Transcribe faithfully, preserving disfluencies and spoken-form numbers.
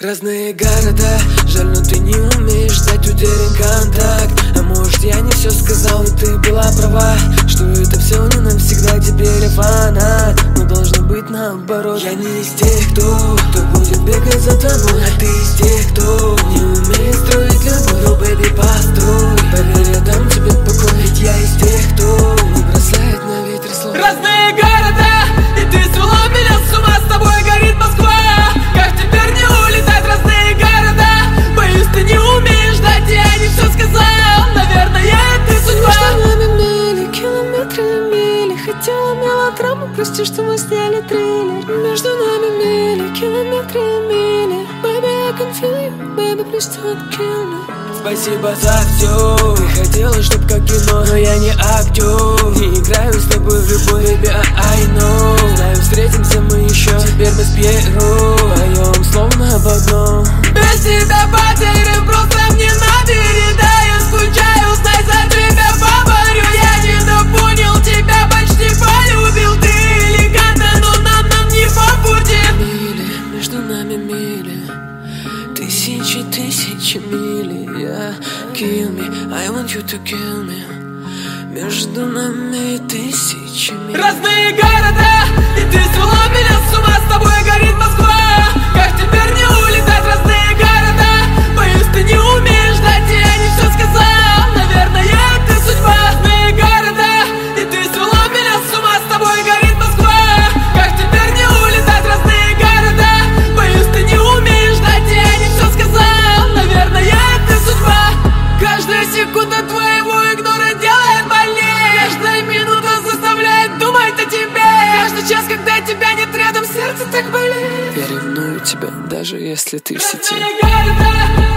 Разные города, жаль, но ты не умеешь дать утерян контакт. А может, я не все сказал, и ты была права, что это все не навсегда, теперь я фанат. Но должно быть наоборот. Я не из тех, кто, кто будет бегать за тобой, а ты из тех, кто не умеет строить любовь. Oh, baby, построй, поверь, я дам тебе покой. Ведь я из тех, кто не бросает на ветер слов. Разные города, и ты свела меня с ума, с тобой горит Москва. Как теперь не улетать, разные города? Боюсь, ты не умеешь дать, я не все сказал. Наверное, это судьба. Между нами мили, километры и мили. Хотела мелодраму, прости, что мы сняли трейлер. Между нами мили, километры и мили. Baby, I can feel you, baby, please don't kill me. Спасибо за все. Ты хотела, чтоб как кино, но я не актер. Не играю с тобой в любовь, baby, I know. Знаю, встретимся мы еще. Теперь мы с Пьеро поем словно в одном. Без тебя потерян, просто мне набери. Да, я скучаю, знай, за тебя поборю. Я недопонял, тебя почти полюбил. Ты элегантна, но нам, нам не по пути. Мили, между нами мили. Тысячи, тысячи мили. Yeah, kill me, I want you to kill me. Между нами тысячи миль. Разные города, и ты свела меня с ума, с тобой горит Москва. Как теперь не улетать, разные города? Боюсь, ты не умеешь дать, я не все сказал. Наверное, это судьба. Разные города, и ты свела меня с ума, с тобой горит Москва. Как теперь не улетать, разные города? Боюсь, ты не умеешь дать, я не все сказал. Наверное, это судьба. Каждая секунда твоего игнора делает больнее. Каждая минута заставляет думать о тебе. Каждый час, когда тебя нет рядом, сердце так болит. Я ревную тебя, даже если ты в сети. Разные города.